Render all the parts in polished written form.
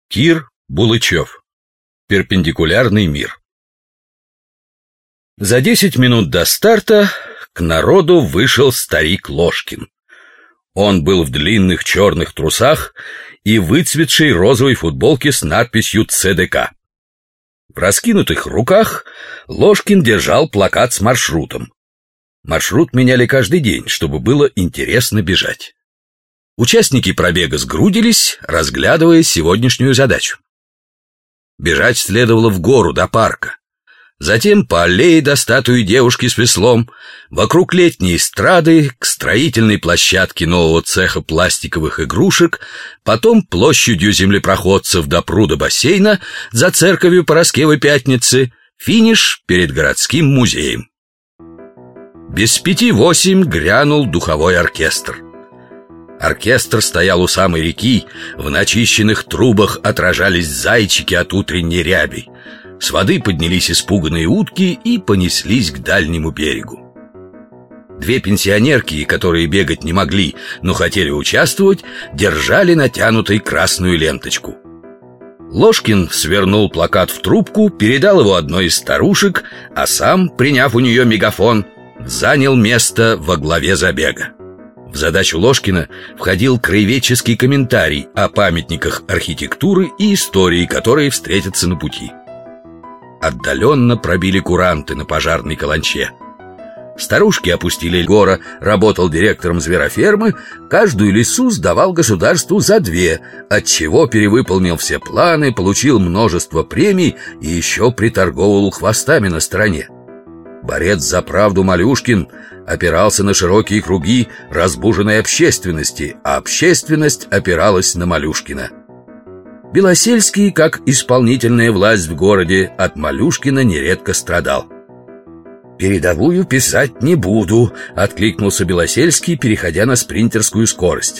Кир Булычев. Перпендикулярный мир. За 10 минут до старта к народу вышел старик Ложкин. Он был в длинных черных трусах и выцветшей розовой футболке с надписью «ЦДК». В раскинутых руках Ложкин держал плакат с маршрутом. Маршрут меняли каждый день, чтобы было интересно бежать. Участники пробега сгрудились, разглядывая сегодняшнюю задачу. Бежать следовало в гору до парка, затем по аллее до статуи девушки с веслом, вокруг летней эстрады, к строительной площадке нового цеха пластиковых игрушек, потом площадью землепроходцев до пруда бассейна, за церковью Параскевой Пятницы, финиш перед городским музеем. Без 5:08 грянул духовой оркестр. Оркестр стоял у самой реки, в начищенных трубах отражались зайчики от утренней ряби. С воды поднялись испуганные утки и понеслись к дальнему берегу. Две пенсионерки, которые бегать не могли, но хотели участвовать, держали натянутой красную ленточку. Ложкин свернул плакат в трубку, передал его одной из старушек, а сам, приняв у нее мегафон, занял место во главе забега. В задачу Ложкина входил краеведческий комментарий о памятниках архитектуры и истории, которые встретятся на пути. Отдаленно пробили куранты на пожарной каланче. Старушки опустили гора, работал директором зверофермы, каждую лису сдавал государству за 2, отчего перевыполнил все планы, получил множество премий и еще приторговывал хвостами на стороне. Борец за правду Малюшкин опирался на широкие круги разбуженной общественности, а общественность опиралась на Малюшкина. Белосельский, как исполнительная власть в городе, от Малюшкина нередко страдал. «Передовую писать не буду», — откликнулся Белосельский, переходя на спринтерскую скорость.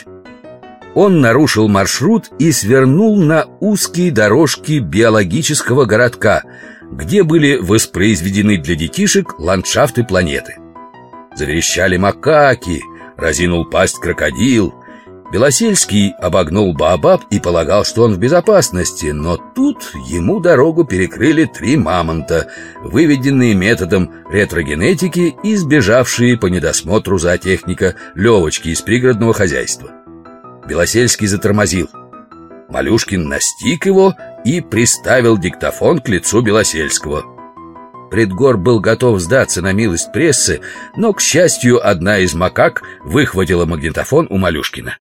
Он нарушил маршрут и свернул на узкие дорожки биологического городка, где были воспроизведены для детишек ландшафты планеты. Заверещали макаки, разинул пасть крокодил. Белосельский обогнул Баобаб и полагал, что он в безопасности, но тут ему дорогу перекрыли 3 мамонта, выведенные методом ретрогенетики и сбежавшие по недосмотру зоотехника Левочки из пригородного хозяйства. Белосельский затормозил. Малюшкин настиг его и приставил диктофон к лицу Белосельского. Предгор был готов сдаться на милость прессы, но, к счастью, одна из макак выхватила магнитофон у Малюшкина.